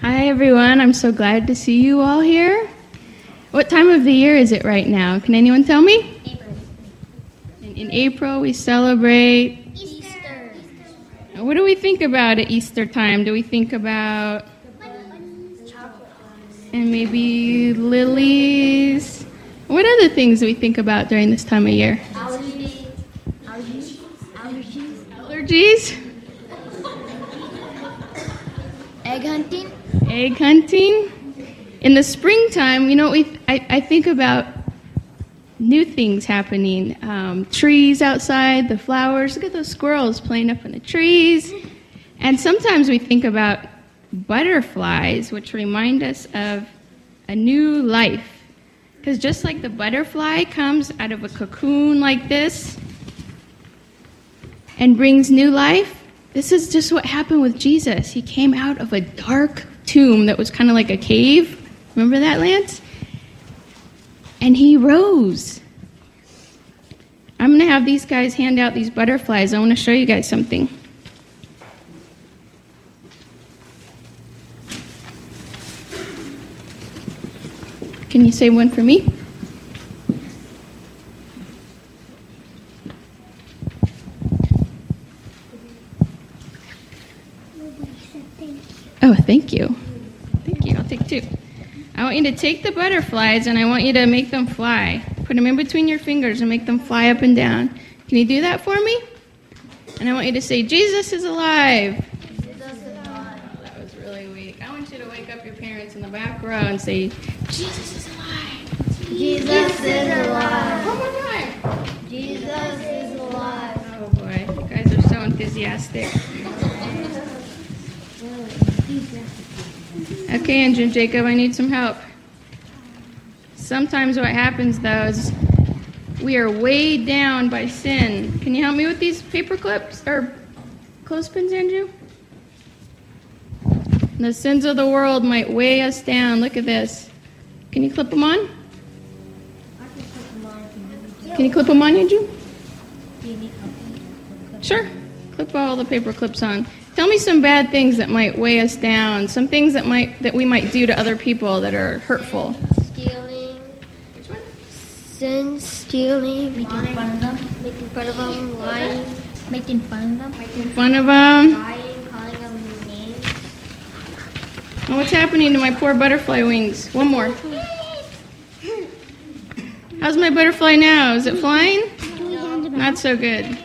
Hi, everyone. I'm so glad to see you all here. What time of the year is it right now? Can anyone tell me? April. In April, we celebrate Easter. What do we think about at Easter time? Do we think about and maybe lilies? What other things do we think about during this time of year? Allergies. Allergies? Egg hunting. Egg hunting? In the springtime, I think about new things happening. Trees outside, the flowers. Look at those squirrels playing up in the trees. And sometimes we think about butterflies, which remind us of a new life. Because just like the butterfly comes out of a cocoon like this and brings new life, this is just what happened with Jesus. He came out of a dark tomb that was kind of like a cave. Remember that, Lance? And he rose. I'm going to have these guys hand out these butterflies. I want to show you guys something. Can you say one for me? Oh, thank you. Thank you. I'll take two. I want you to take the butterflies and I want you to make them fly. Put them in between your fingers and make them fly up and down. Can you do that for me? And I want you to say, Jesus is alive. Jesus is alive. Oh, that was really weak. I want you to wake up your parents in the back row and say, Jesus is alive. Jesus is alive. One more time. Jesus is alive. Oh, boy. You guys are so enthusiastic. Okay, Andrew and Jacob, I need some help. Sometimes what happens, though, is we are weighed down by sin. Can you help me with these paper clips or clothespins, Andrew? The sins of the world might weigh us down. Look at this. Can you clip them on? Can you clip them on, Andrew? Sure. Clip all the paper clips on. Tell me some bad things that might weigh us down, some things that we might do to other people that are hurtful. Stealing. Which one? Sin, stealing. Making fun of them. Making fun of them. Lying. Making fun of them. Making fun of them. Lying. Calling them names. And what's happening to my poor butterfly wings? One more. How's my butterfly now? Is it flying? Not so good.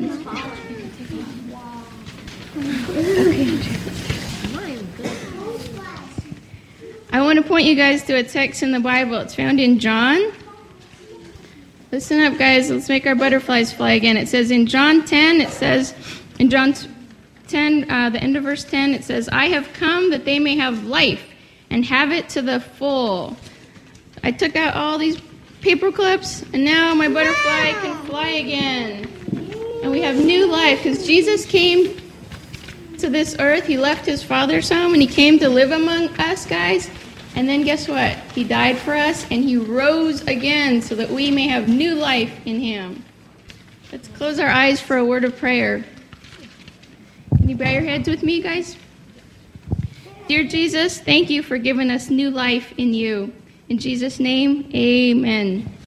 I want to point you guys to a text in the Bible. It's found in John. Listen up, guys. Let's make our butterflies fly again. It says in John 10, it says, in John 10, the end of verse 10, it says, I have come that they may have life and have it to the full. I took out all these paper clips, and now my butterfly can fly again. And we have new life because Jesus came to this earth. He left his Father's home and he came to live among us, guys. And then guess what? He died for us and he rose again so that we may have new life in him. Let's close our eyes for a word of prayer. Can you bow your heads with me, guys? Dear Jesus, thank you for giving us new life in you. In Jesus' name, amen.